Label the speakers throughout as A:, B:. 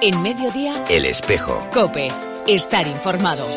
A: En Mediodía,
B: El Espejo.
A: COPE. Estar informado.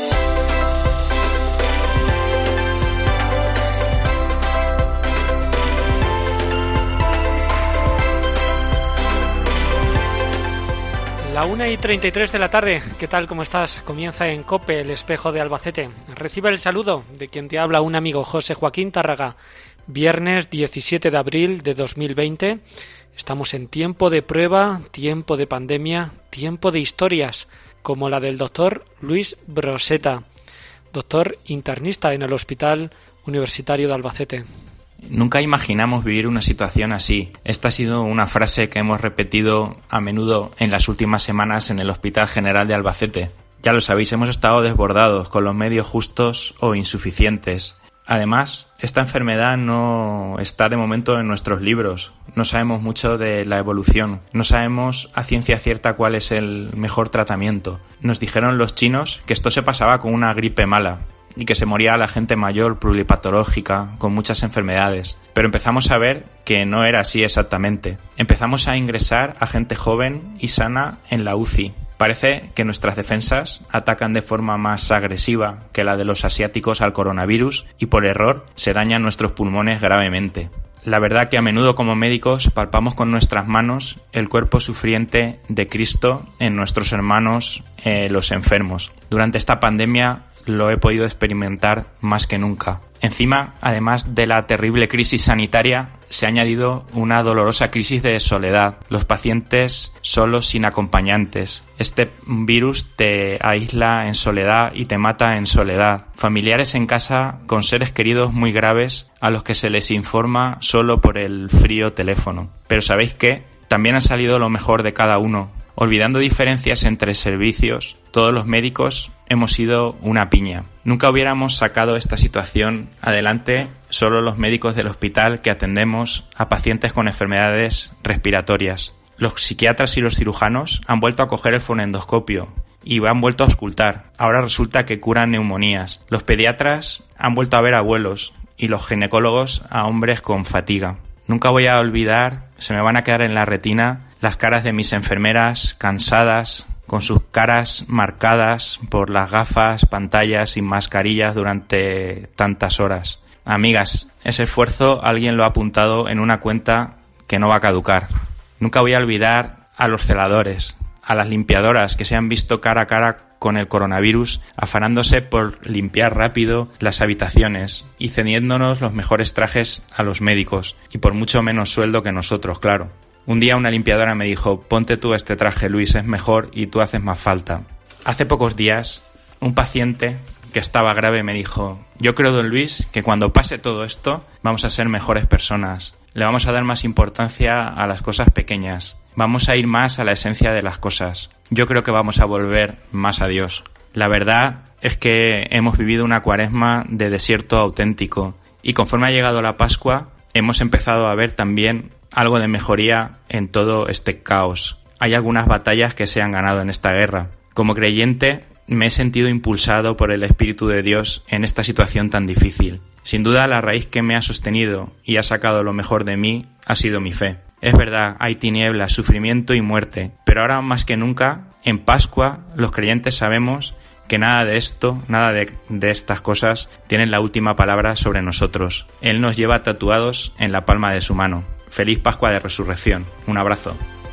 C: La 1:33 de la tarde, ¿qué tal? ¿Cómo estás? Comienza en COPE, El Espejo de Albacete. Recibe el saludo de quien te habla, un amigo, José Joaquín Tárraga. Viernes 17 de abril de 2020. Estamos en tiempo de prueba, tiempo de pandemia, tiempo de historias, como la del doctor Luis Broseta, doctor internista en el Hospital Universitario de Albacete.
D: Nunca imaginamos vivir una situación así. Esta ha sido una frase que hemos repetido a menudo en las últimas semanas en el Hospital General de Albacete. Ya lo sabéis, hemos estado desbordados, con los medios justos o insuficientes. Además, esta enfermedad no está de momento en nuestros libros. No sabemos mucho de la evolución. No sabemos a ciencia cierta cuál es el mejor tratamiento. Nos dijeron los chinos que esto se pasaba con una gripe mala y que se moría la gente mayor, pluripatológica, con muchas enfermedades. Pero empezamos a ver que no era así exactamente. Empezamos a ingresar a gente joven y sana en la UCI. Parece que nuestras defensas atacan de forma más agresiva que la de los asiáticos al coronavirus y por error se dañan nuestros pulmones gravemente. La verdad que a menudo como médicos palpamos con nuestras manos el cuerpo sufriente de Cristo en nuestros hermanos los enfermos. Durante esta pandemia lo he podido experimentar más que nunca. Encima, además de la terrible crisis sanitaria, se ha añadido una dolorosa crisis de soledad. Los pacientes solos sin acompañantes. Este virus te aísla en soledad y te mata en soledad. Familiares en casa con seres queridos muy graves a los que se les informa solo por el frío teléfono. Pero ¿sabéis qué? También ha salido lo mejor de cada uno. Olvidando diferencias entre servicios, todos los médicos hemos sido una piña. Nunca hubiéramos sacado esta situación adelante solo los médicos del hospital que atendemos a pacientes con enfermedades respiratorias. Los psiquiatras y los cirujanos han vuelto a coger el fonendoscopio y han vuelto a auscultar. Ahora resulta que curan neumonías. Los pediatras han vuelto a ver abuelos y los ginecólogos a hombres con fatiga. Nunca voy a olvidar, se me van a quedar en la retina las caras de mis enfermeras cansadas, con sus caras marcadas por las gafas, pantallas y mascarillas durante tantas horas. Amigas, ese esfuerzo alguien lo ha apuntado en una cuenta que no va a caducar. Nunca voy a olvidar a los celadores, a las limpiadoras que se han visto cara a cara con el coronavirus, afanándose por limpiar rápido las habitaciones y cediéndonos los mejores trajes a los médicos, y por mucho menos sueldo que nosotros, claro. Un día una limpiadora me dijo: ponte tú este traje, Luis, es mejor y tú haces más falta. Hace pocos días, un paciente que estaba grave me dijo: yo creo, don Luis, que cuando pase todo esto vamos a ser mejores personas. Le vamos a dar más importancia a las cosas pequeñas. Vamos a ir más a la esencia de las cosas. Yo creo que vamos a volver más a Dios. La verdad es que hemos vivido una cuaresma de desierto auténtico y conforme ha llegado la Pascua hemos empezado a ver también algo de mejoría en todo este caos. Hay algunas batallas que se han ganado en esta guerra. Como creyente me he sentido impulsado por el Espíritu de Dios en esta situación tan difícil. Sin duda la raíz que me ha sostenido y ha sacado lo mejor de mí ha sido mi fe. Es verdad, hay tinieblas, sufrimiento y muerte, pero ahora más que nunca, en Pascua, los creyentes sabemos que nada de esto, nada de estas cosas tienen la última palabra sobre nosotros. Él nos lleva tatuados en la palma de su mano. Feliz Pascua de Resurrección. Un abrazo.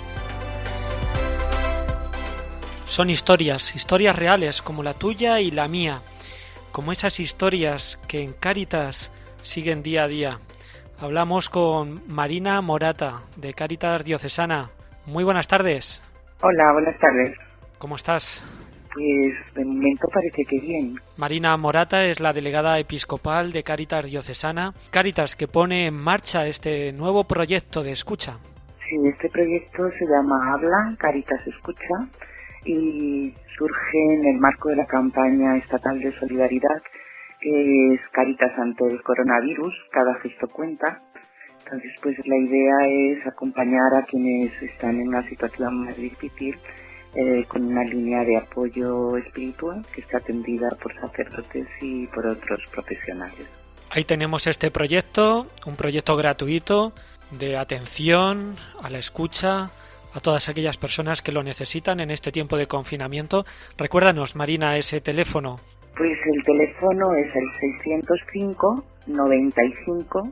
C: Son historias reales como la tuya y la mía, como esas historias que en Cáritas siguen día a día. Hablamos con Marina Morata, de Cáritas Diocesana. Muy buenas tardes.
E: Hola, buenas tardes.
C: ¿Cómo estás?
E: Pues de momento parece que bien.
C: Marina Morata es la delegada episcopal de Cáritas Diocesana. Cáritas, que pone en marcha este nuevo proyecto de escucha.
E: Sí, este proyecto se llama Habla, Cáritas Escucha, y surge en el marco de la campaña estatal de solidaridad, que es Cáritas ante el coronavirus, cada gesto cuenta. Entonces, pues la idea es acompañar a quienes están en una situación más difícil, con una línea de apoyo espiritual que está atendida por sacerdotes y por otros profesionales.
C: Ahí tenemos este proyecto, un proyecto gratuito de atención a la escucha, a todas aquellas personas que lo necesitan en este tiempo de confinamiento. Recuérdanos, Marina, ese teléfono.
E: Pues el teléfono es el 605 95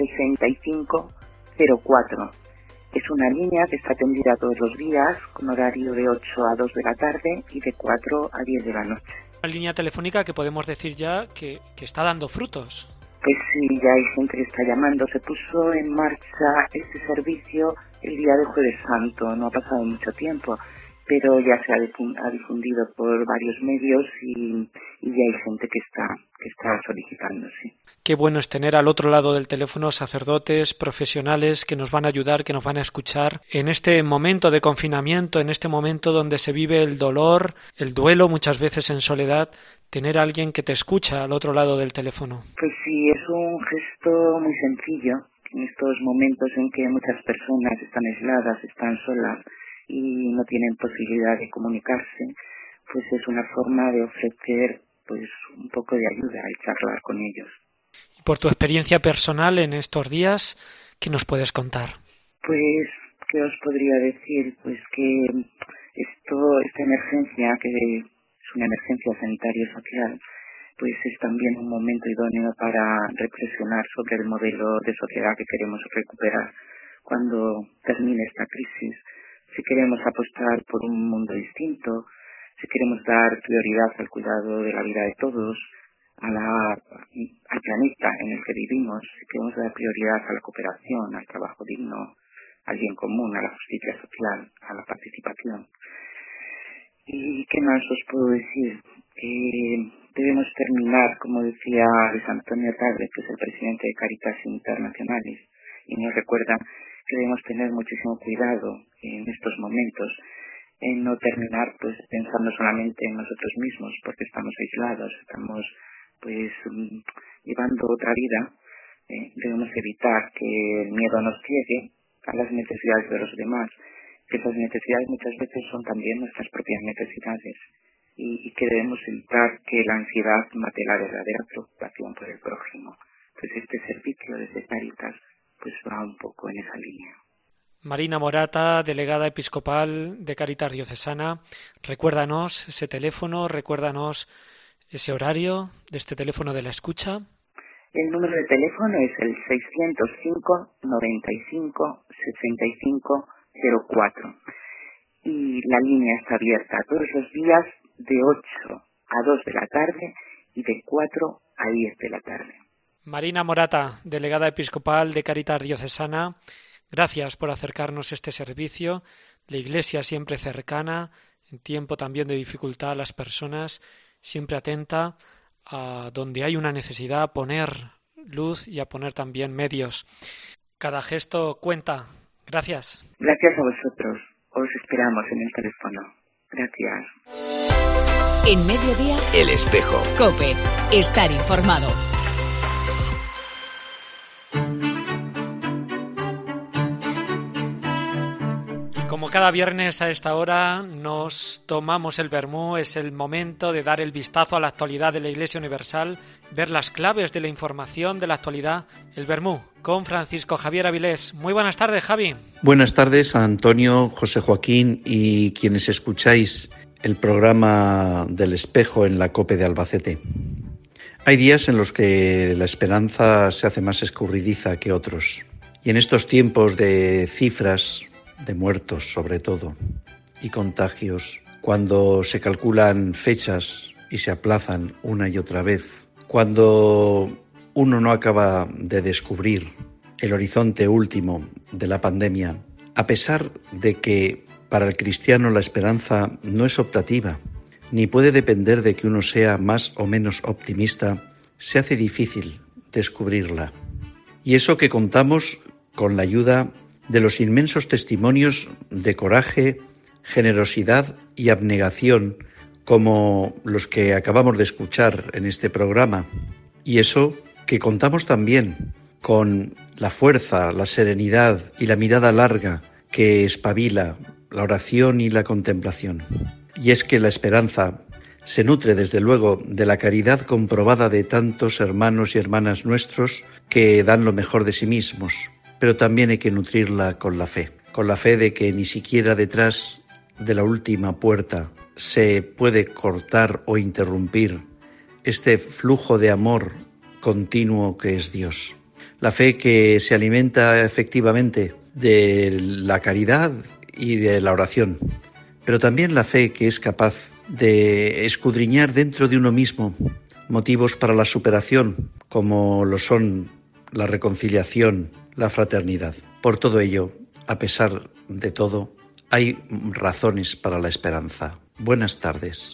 E: 65 04. Es una línea que está atendida todos los días, con horario de 8 a 2 de la tarde y de 4 a 10 de la noche.
C: Una línea telefónica que podemos decir ya que está dando frutos.
E: Pues sí, ya hay gente que está llamando. Se puso en marcha este servicio el día de Jueves Santo, no ha pasado mucho tiempo, pero ya se ha difundido por varios medios y ya hay gente que está solicitando, sí.
C: Qué bueno es tener al otro lado del teléfono sacerdotes, profesionales que nos van a ayudar, que nos van a escuchar en este momento de confinamiento, en este momento donde se vive el dolor, el duelo, muchas veces en soledad. Tener a alguien que te escucha al otro lado del teléfono.
E: Pues sí, es un gesto muy sencillo en estos momentos en que muchas personas están aisladas, están solas y no tienen posibilidad de comunicarse. Pues es una forma de ofrecer pues un poco de ayuda y charlar con ellos.
C: Y por tu experiencia personal en estos días, ¿qué nos puedes contar?
E: Pues, ¿qué os podría decir? Pues que esta emergencia, que es una emergencia sanitaria y social, pues es también un momento idóneo para reflexionar sobre el modelo de sociedad que queremos recuperar cuando termine esta crisis. Si queremos apostar por un mundo distinto, si queremos dar prioridad al cuidado de la vida de todos, al planeta en el que vivimos, si queremos dar prioridad a la cooperación, al trabajo digno, al bien común, a la justicia social, a la participación. ¿Y qué más os puedo decir? Debemos terminar, como decía Luis Antonio Tagle, que es el presidente de Caritas Internacionales, y nos recuerda que debemos tener muchísimo cuidado en estos momentos, en no terminar pues pensando solamente en nosotros mismos, porque estamos aislados, estamos pues llevando otra vida. Debemos evitar que el miedo nos ciegue a las necesidades de los demás, que esas necesidades muchas veces son también nuestras propias necesidades, y que debemos evitar que la ansiedad mate la verdadera preocupación por el prójimo. Pues este servicio desde Caritas pues va un poco en esa línea.
C: Marina Morata, delegada episcopal de Caritas Diocesana, recuérdanos ese teléfono, recuérdanos ese horario de este teléfono de la escucha.
E: El número de teléfono es el 605 95 65 04 y la línea está abierta todos los días de 8 a 2 de la tarde y de 4 a 10 de la tarde.
C: Marina Morata, delegada episcopal de Caritas Diocesana, gracias por acercarnos a este servicio. La Iglesia siempre cercana, en tiempo también de dificultad a las personas, siempre atenta a donde hay una necesidad, a poner luz y a poner también medios. Cada gesto cuenta. Gracias.
E: Gracias a vosotros. Os esperamos en el teléfono. Gracias.
A: En Mediodía,
B: El Espejo.
A: COPE. Estar informado.
C: Como cada viernes a esta hora nos tomamos el vermú, es el momento de dar el vistazo a la actualidad de la Iglesia Universal, ver las claves de la información de la actualidad. El vermú con Francisco Javier Avilés. Muy buenas tardes, Javi.
F: Buenas tardes a Antonio, José Joaquín y quienes escucháis el programa del Espejo en la COPE de Albacete. Hay días en los que la esperanza se hace más escurridiza que otros. Y en estos tiempos de cifras, de muertos sobre todo, y contagios, cuando se calculan fechas y se aplazan una y otra vez, cuando uno no acaba de descubrir el horizonte último de la pandemia, a pesar de que para el cristiano la esperanza no es optativa, ni puede depender de que uno sea más o menos optimista, se hace difícil descubrirla. Y eso que contamos con la ayuda de los inmensos testimonios de coraje, generosidad y abnegación como los que acabamos de escuchar en este programa. Y eso que contamos también con la fuerza, la serenidad y la mirada larga que espabila la oración y la contemplación. Y es que la esperanza se nutre desde luego de la caridad comprobada de tantos hermanos y hermanas nuestros que dan lo mejor de sí mismos, pero también hay que nutrirla con la con la fe de que ni siquiera detrás de la última puerta se puede cortar o interrumpir este flujo de amor continuo que es Dios. La fe que se alimenta efectivamente de la caridad y de la oración, pero también la fe que es capaz de escudriñar dentro de uno mismo motivos para la superación, como lo son la reconciliación, la fraternidad. Por todo ello, a pesar de todo, hay razones para la esperanza. Buenas tardes.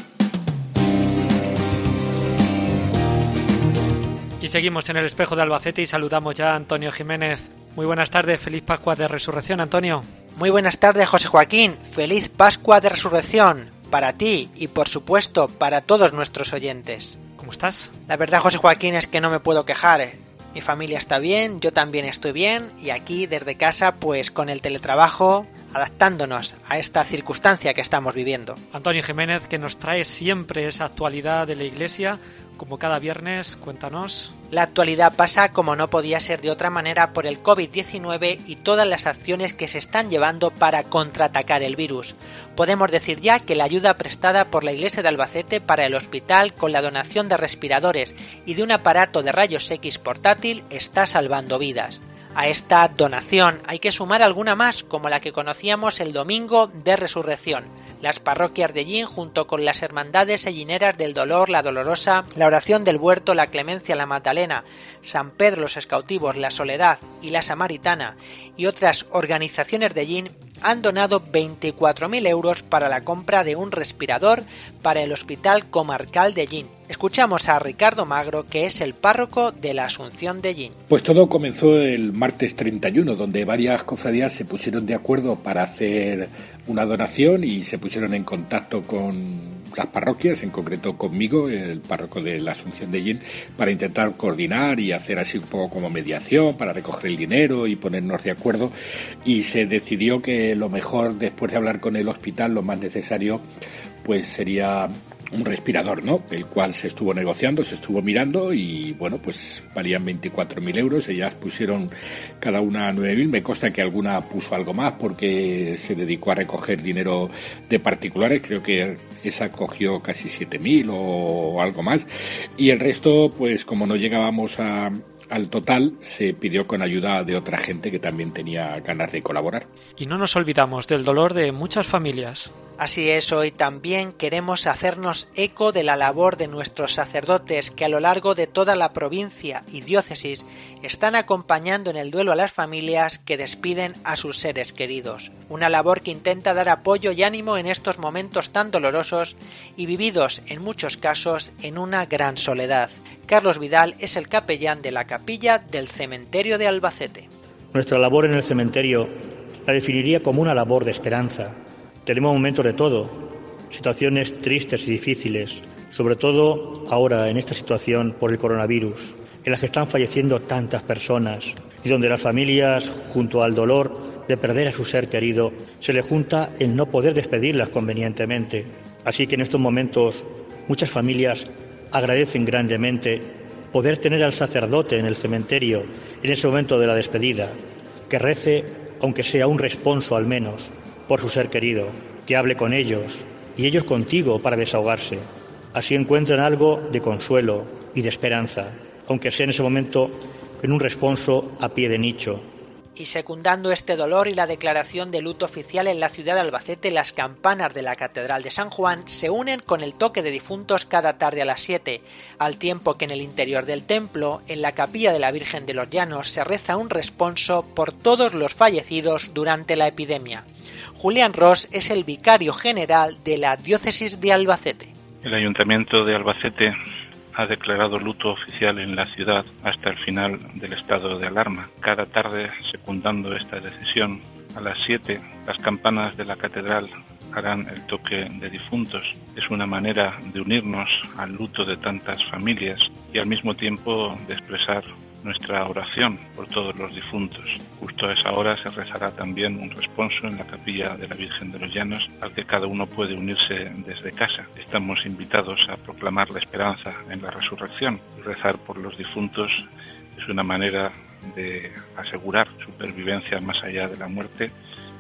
C: Y seguimos en el Espejo de Albacete y saludamos ya a Antonio Jiménez. Muy buenas tardes, feliz Pascua de Resurrección, Antonio.
B: Muy buenas tardes, José Joaquín. Feliz Pascua de Resurrección para ti y, por supuesto, para todos nuestros oyentes.
C: ¿Cómo estás?
B: La verdad, José Joaquín, es que no me puedo quejar. Mi familia está bien, yo también estoy bien y aquí desde casa, pues con el teletrabajo, adaptándonos a esta circunstancia que estamos viviendo.
C: Antonio Jiménez, que nos trae siempre esa actualidad de la Iglesia, como cada viernes, cuéntanos.
B: La actualidad pasa, como no podía ser de otra manera, por el COVID-19 y todas las acciones que se están llevando para contraatacar el virus. Podemos decir ya que la ayuda prestada por la Iglesia de Albacete para el hospital con la donación de respiradores y de un aparato de rayos X portátil está salvando vidas. A esta donación hay que sumar alguna más, como la que conocíamos el domingo de Resurrección. Las parroquias de Llín, junto con las hermandades ellineras del Dolor, la Dolorosa, la Oración del Huerto, la Clemencia, la Magdalena, San Pedro, los Escautivos, la Soledad y la Samaritana y otras organizaciones de Llín han donado 24.000 euros para la compra de un respirador para el Hospital Comarcal de Llín. Escuchamos a Ricardo Magro, que es el párroco de la Asunción de Llín.
G: Pues todo comenzó el martes 31, donde varias cofradías se pusieron de acuerdo para hacer una donación y se pusieron en contacto con las parroquias, en concreto conmigo, el párroco de la Asunción de Llín, para intentar coordinar y hacer así un poco como mediación, para recoger el dinero y ponernos de acuerdo. Y se decidió que lo mejor, después de hablar con el hospital, lo más necesario pues sería un respirador, ¿no? El cual se estuvo negociando, se estuvo mirando y bueno, pues valían 24.000 euros. Ellas pusieron cada una 9.000. Me consta que alguna puso algo más porque se dedicó a recoger dinero de particulares. Creo que esa cogió casi 7.000 o algo más. Y el resto, pues como no llegábamos al total, se pidió con ayuda de otra gente que también tenía ganas de colaborar.
C: Y no nos olvidamos del dolor de muchas familias.
B: Así es, hoy también queremos hacernos eco de la labor de nuestros sacerdotes que a lo largo de toda la provincia y diócesis están acompañando en el duelo a las familias que despiden a sus seres queridos. Una labor que intenta dar apoyo y ánimo en estos momentos tan dolorosos y vividos en muchos casos en una gran soledad. Carlos Vidal es el capellán de la capilla del cementerio de Albacete.
H: Nuestra labor en el cementerio la definiría como una labor de esperanza. Tenemos momentos de todo, situaciones tristes y difíciles, sobre todo ahora en esta situación por el coronavirus, en las que están falleciendo tantas personas y donde las familias, junto al dolor de perder a su ser querido, se le junta el no poder despedirlas convenientemente. Así que en estos momentos muchas familias agradecen grandemente poder tener al sacerdote en el cementerio en ese momento de la despedida, que rece, aunque sea un responso al menos, por su ser querido, que hable con ellos y ellos contigo para desahogarse. Así encuentran algo de consuelo y de esperanza, aunque sea en ese momento en un responso a pie de nicho.
B: Y secundando este dolor y la declaración de luto oficial en la ciudad de Albacete, las campanas de la Catedral de San Juan se unen con el toque de difuntos cada tarde a las 7, al tiempo que en el interior del templo, en la capilla de la Virgen de los Llanos, se reza un responso por todos los fallecidos durante la epidemia. Julián Ros es el vicario general de la diócesis de Albacete.
I: El Ayuntamiento de Albacete ha declarado luto oficial en la ciudad hasta el final del estado de alarma. Cada tarde, secundando esta decisión, a las 7, las campanas de la catedral harán el toque de difuntos. Es una manera de unirnos al luto de tantas familias y al mismo tiempo de expresar nuestra oración por todos los difuntos. Justo a esa hora se rezará también un responso en la capilla de la Virgen de los Llanos, al que cada uno puede unirse desde casa. Estamos invitados a proclamar la esperanza en la resurrección. Rezar por los difuntos es una manera de asegurar su supervivencia más allá de la muerte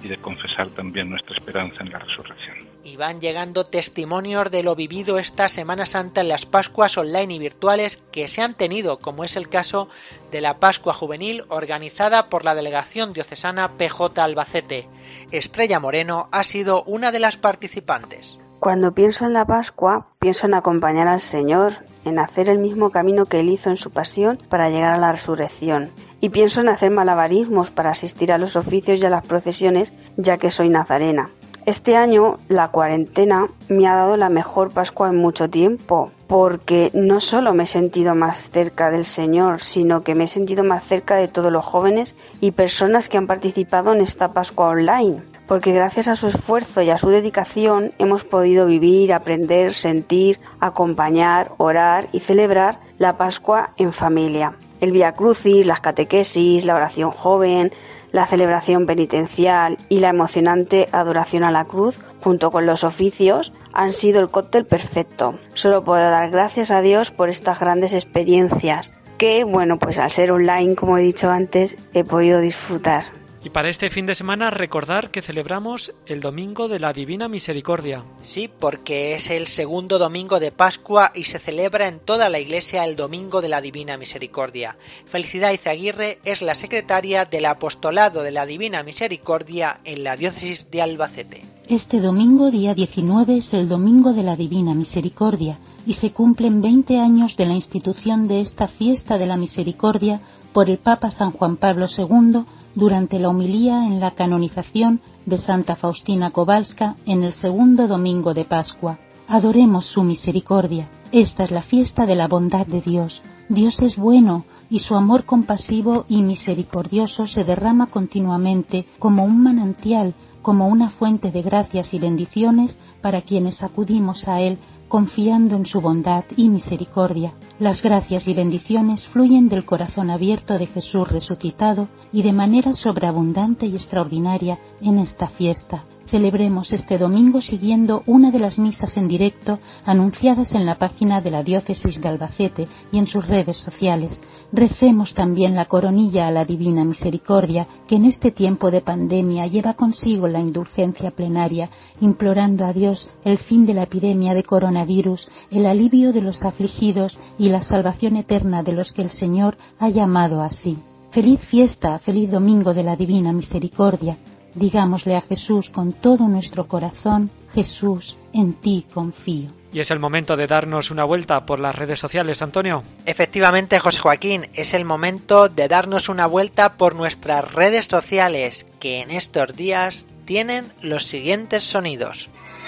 I: y de confesar también nuestra esperanza en la resurrección.
B: Y van llegando testimonios de lo vivido esta Semana Santa en las Pascuas online y virtuales que se han tenido, como es el caso de la Pascua Juvenil organizada por la Delegación Diocesana PJ Albacete. Estrella Moreno ha sido una de las participantes.
J: Cuando pienso en la Pascua, pienso en acompañar al Señor, en hacer el mismo camino que Él hizo en su pasión para llegar a la resurrección. Y pienso en hacer malabarismos para asistir a los oficios y a las procesiones, ya que soy nazarena. Este año la cuarentena me ha dado la mejor Pascua en mucho tiempo, porque no solo me he sentido más cerca del Señor, sino que me he sentido más cerca de todos los jóvenes y personas que han participado en esta Pascua online. Porque gracias a su esfuerzo y a su dedicación hemos podido vivir, aprender, sentir, acompañar, orar y celebrar la Pascua en familia. El Vía Crucis, las catequesis, la oración joven, la celebración penitencial y la emocionante adoración a la cruz, junto con los oficios, han sido el cóctel perfecto. Solo puedo dar gracias a Dios por estas grandes experiencias que, pues al ser online, como he dicho antes, he podido disfrutar.
C: Y para este fin de semana recordar que celebramos el Domingo de la Divina Misericordia.
B: Sí, porque es el segundo domingo de Pascua y se celebra en toda la Iglesia el Domingo de la Divina Misericordia. Felicidad Izaguirre es la secretaria del Apostolado de la Divina Misericordia en la Diócesis de Albacete.
K: Este domingo, día 19, es el Domingo de la Divina Misericordia y se cumplen 20 años de la institución de esta fiesta de la Misericordia por el Papa San Juan Pablo II durante la homilía en la canonización de Santa Faustina Kowalska en el segundo domingo de Pascua. Adoremos su misericordia. Esta es la fiesta de la bondad de Dios. Dios es bueno y su amor compasivo y misericordioso se derrama continuamente como un manantial, como una fuente de gracias y bendiciones para quienes acudimos a Él confiando en su bondad y misericordia. Las gracias y bendiciones fluyen del corazón abierto de Jesús resucitado y de manera sobreabundante y extraordinaria en esta fiesta. Celebremos este domingo siguiendo una de las misas en directo anunciadas en la página de la Diócesis de Albacete y en sus redes sociales. Recemos también la coronilla a la Divina Misericordia, que en este tiempo de pandemia lleva consigo la indulgencia plenaria, implorando a Dios el fin de la epidemia de coronavirus, el alivio de los afligidos y la salvación eterna de los que el Señor ha llamado así. Feliz fiesta, feliz domingo de la Divina Misericordia. Digámosle a Jesús con todo nuestro corazón: Jesús, en ti confío.
C: Y es el momento de darnos una vuelta por las redes sociales, Antonio.
B: Efectivamente, José Joaquín, es el momento de darnos una vuelta por nuestras redes sociales, que en estos días tienen los siguientes sonidos.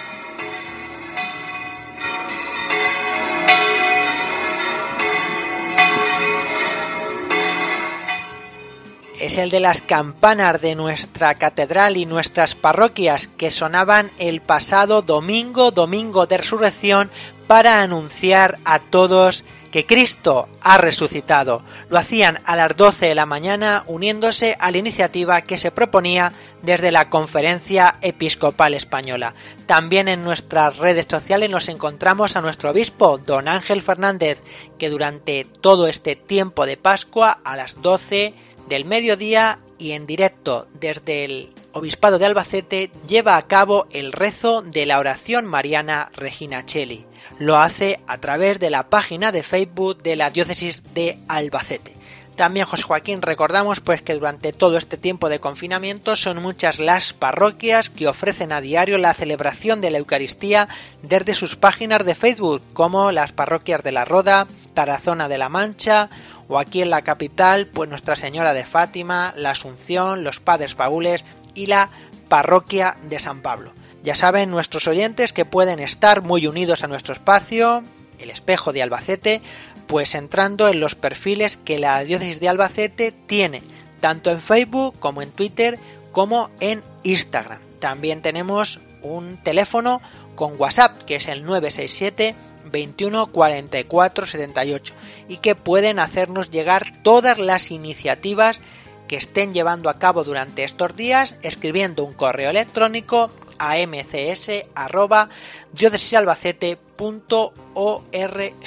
B: Es el de las campanas de nuestra catedral y nuestras parroquias que sonaban el pasado domingo de resurrección para anunciar a todos que Cristo ha resucitado. Lo hacían a las 12 de la mañana uniéndose a la iniciativa que se proponía desde la Conferencia Episcopal Española. También en nuestras redes sociales nos encontramos a nuestro obispo, don Ángel Fernández, que durante todo este tiempo de Pascua a las 12 del mediodía y en directo desde el Obispado de Albacete lleva a cabo el rezo de la oración mariana Regina Coeli. Lo hace a través de la página de Facebook de la Diócesis de Albacete. También, José Joaquín, recordamos que durante todo este tiempo de confinamiento son muchas las parroquias que ofrecen a diario la celebración de la Eucaristía desde sus páginas de Facebook, como las parroquias de La Roda, Tarazona de la Mancha, o aquí en la capital, Nuestra Señora de Fátima, la Asunción, los Padres Paules y la Parroquia de San Pablo. Ya saben nuestros oyentes que pueden estar muy unidos a nuestro espacio, el Espejo de Albacete, entrando en los perfiles que la Diócesis de Albacete tiene, tanto en Facebook como en Twitter como en Instagram. También tenemos un teléfono con WhatsApp, que es el 967 21 44 78, y que pueden hacernos llegar todas las iniciativas que estén llevando a cabo durante estos días escribiendo un correo electrónico a mcs@diócesisalbacete.org.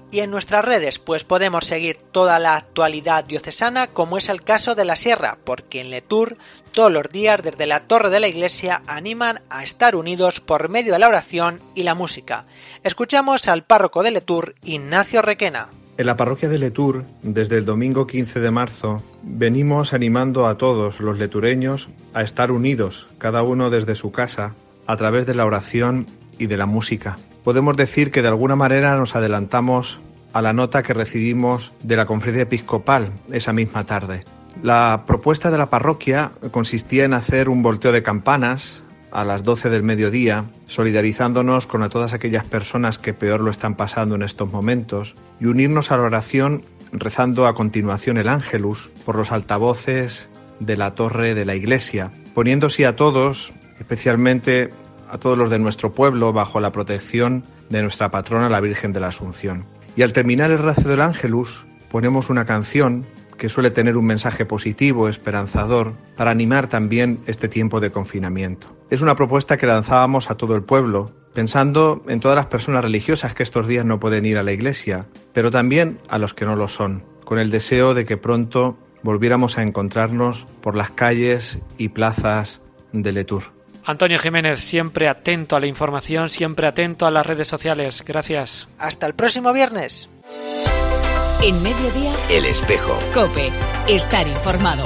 B: Y en nuestras redes pues podemos seguir toda la actualidad diocesana, como es el caso de la Sierra, porque en Letur todos los días desde la torre de la iglesia animan a estar unidos por medio de la oración y la música. Escuchamos al párroco de Letur, Ignacio Requena.
L: En la parroquia de Letur, desde el domingo 15 de marzo, venimos animando a todos los letureños a estar unidos, cada uno desde su casa, a través de la oración y de la música. Podemos decir que de alguna manera nos adelantamos a la nota que recibimos de la conferencia episcopal esa misma tarde. La propuesta de la parroquia consistía en hacer un volteo de campanas a las 12 del mediodía, solidarizándonos con todas aquellas personas que peor lo están pasando en estos momentos, y unirnos a la oración rezando a continuación el Ángelus por los altavoces de la torre de la iglesia, poniéndose a todos, especialmente a todos los de nuestro pueblo, bajo la protección de nuestra patrona, la Virgen de la Asunción. Y al terminar el rezo del Ángelus, ponemos una canción que suele tener un mensaje positivo, esperanzador, para animar también este tiempo de confinamiento. Es una propuesta que lanzábamos a todo el pueblo, pensando en todas las personas religiosas que estos días no pueden ir a la iglesia, pero también a los que no lo son, con el deseo de que pronto volviéramos a encontrarnos por las calles y plazas de Letur.
C: Antonio Jiménez, siempre atento a la información, siempre atento a las redes sociales. Gracias.
B: Hasta el próximo viernes.
A: En Mediodía,
M: El Espejo.
A: COPE. Estar informado.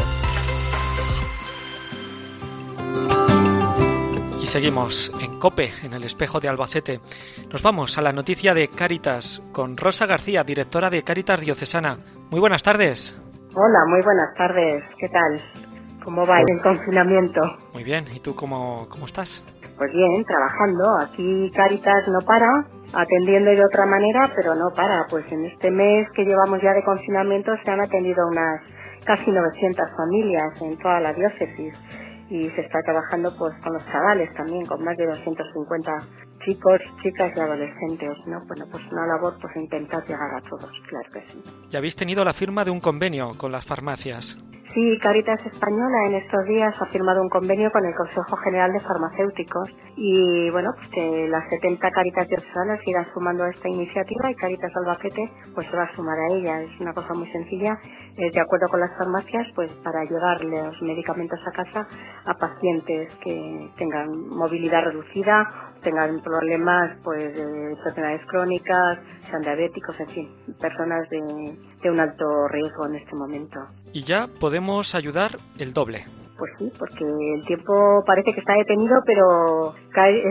C: Y seguimos en COPE, en El Espejo de Albacete. Nos vamos a la noticia de Cáritas con Rosa García, directora de Cáritas Diocesana. Muy buenas tardes.
N: Hola, muy buenas tardes. ¿Qué tal? ¿Cómo va el confinamiento?
C: Muy bien. ¿Y tú cómo estás?
N: Pues bien, trabajando. Aquí Cáritas no para, atendiendo de otra manera, pero no para. Pues en este mes que llevamos ya de confinamiento se han atendido unas casi 900 familias en toda la diócesis. Y se está trabajando pues con los chavales también, con más de 250 chicos, chicas y adolescentes, ¿no? Bueno, pues una labor pues intentar llegar a todos, claro que sí.
C: ¿Y habéis tenido la firma de un convenio con las farmacias?
N: Sí, Cáritas Española en estos días ha firmado un convenio con el Consejo General de Farmacéuticos y bueno, pues que las 70 Cáritas diocesanas irán sumando a esta iniciativa y Cáritas Albacete pues se va a sumar a ella. Es una cosa muy sencilla, de acuerdo con las farmacias, pues para llevar los medicamentos a casa a pacientes que tengan movilidad reducida, tengan problemas pues de enfermedades crónicas, sean diabéticos, en fin, personas de un alto riesgo en este momento.
C: Y ya podemos ayudar el doble.
N: Pues sí, porque el tiempo parece que está detenido, pero cae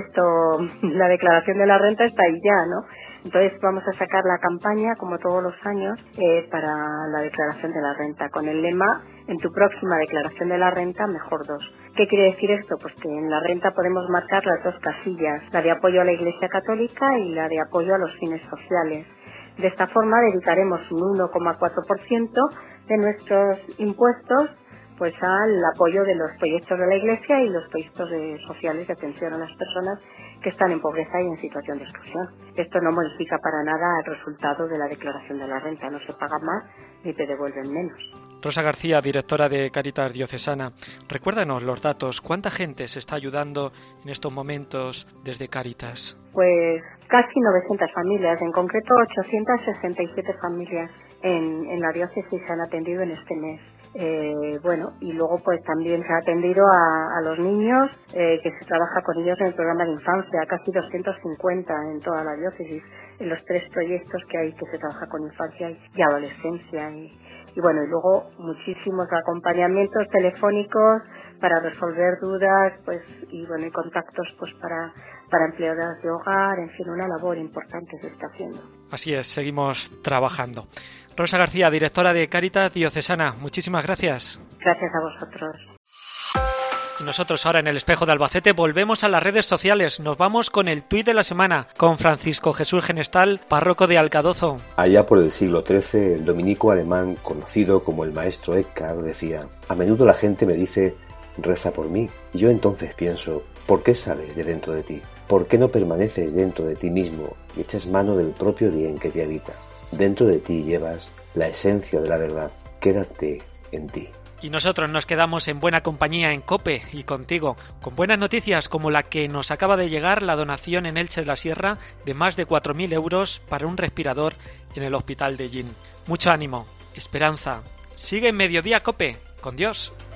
N: la declaración de la renta está ahí ya, ¿no? Entonces vamos a sacar la campaña, como todos los años, para la declaración de la renta, con el lema, en tu próxima declaración de la renta, mejor dos. ¿Qué quiere decir esto? Pues que en la renta podemos marcar las dos casillas, la de apoyo a la Iglesia Católica y la de apoyo a los fines sociales. De esta forma dedicaremos un 1,4% de nuestros impuestos pues al apoyo de los proyectos de la Iglesia y los proyectos sociales de atención a las personas que están en pobreza y en situación de exclusión. Esto no modifica para nada el resultado de la declaración de la renta, no se paga más ni te devuelven menos.
C: Rosa García, directora de Cáritas Diocesana, recuérdanos los datos. ¿Cuánta gente se está ayudando en estos momentos desde Cáritas?
N: Pues casi 900 familias, en concreto 867 familias en la diócesis se han atendido en este mes. Bueno, y luego pues también se ha atendido a los niños, que se trabaja con ellos en el programa de infancia, casi 250 en toda la diócesis, en los 3 proyectos que hay que se trabaja con infancia y adolescencia. Y bueno, y luego muchísimos acompañamientos telefónicos para resolver dudas, pues, y bueno, y contactos pues para empleadas de hogar, en fin, una labor importante se está haciendo.
C: Así es, seguimos trabajando. Rosa García, directora de Cáritas Diocesana, muchísimas gracias.
N: Gracias a vosotros.
C: Y nosotros ahora en El Espejo de Albacete volvemos a las redes sociales. Nos vamos con el tuit de la semana con Francisco Jesús Genestal, párroco de Alcadozo.
O: Allá por el siglo XIII, el dominico alemán conocido como el maestro Eckhart decía: a menudo la gente me dice, reza por mí, y yo entonces pienso, ¿por qué sales de dentro de ti? ¿Por qué no permaneces dentro de ti mismo y echas mano del propio bien que te habita? Dentro de ti llevas la esencia de la verdad. Quédate en ti.
C: Y nosotros nos quedamos en buena compañía en COPE y contigo, con buenas noticias como la que nos acaba de llegar, la donación en Elche de la Sierra de más de 4.000 euros para un respirador en el hospital de Llín. Mucho ánimo, esperanza. Sigue en Mediodía COPE. Con Dios.